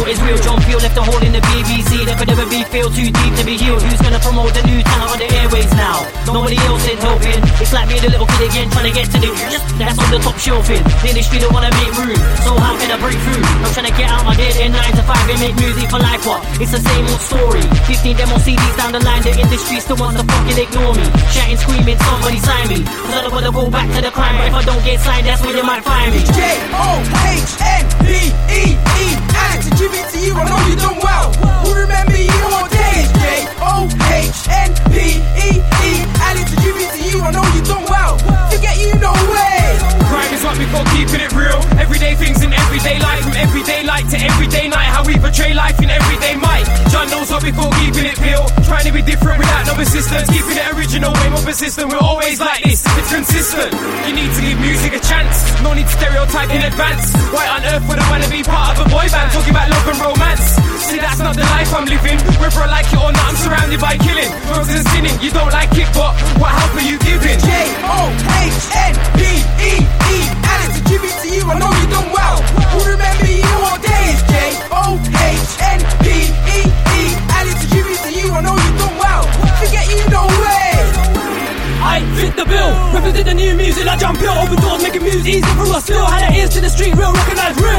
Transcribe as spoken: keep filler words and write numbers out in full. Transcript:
what is real. John Peel left a hole in the B B C that could never be filled, too deep to be healed. Who's gonna promote the new talent on the airways now? Nobody else is helping. It's like me and the little kid again, trying to get to the that's on the top shelfing. The industry don't wanna make room, so how can I break through? I'm trying to get out my dead end nine to five and make music for life. What? It's the same old story. Fifteen demo C Ds down the line, the industry still wants to fucking ignore me. Shouting, screaming, somebody sign me, cause I don't wanna go back to the crime. But if I don't get signed, that's where you might find me. J O H N P E E Alex, a tribute to you, I know you done well. We'll remember you all days. J O H N P E E Alex, a tribute to you, I know you done well. Forget you, no way. Crime is what we call keeping it real. Everyday things in everyday life, from everyday light to everyday night. How we portray life in everyday might. John knows what we call keeping it real. Trying to be different without no persistence. Keeping it original, way more persistent. We're always like this, it's consistent. You need to give music a chance. No need to stereotype in advance. Why on earth would I want to be part of a boy band talking about love and romance? See, that's not the life I'm living. Whether I like it or not, I'm surrounded by killing. Drugs and sinning, you don't like it, but what help are you giving? J O H N P E E Alex, a tribute to you, I know you done well. We'll remember you all days. J O H N P E E Alex, a tribute to you, I know you done well. Forget you, no way. I fit the bill, represent the new music like John Peel. Open doors, making music easy for us still. Had our ears to the street, real, recognize real.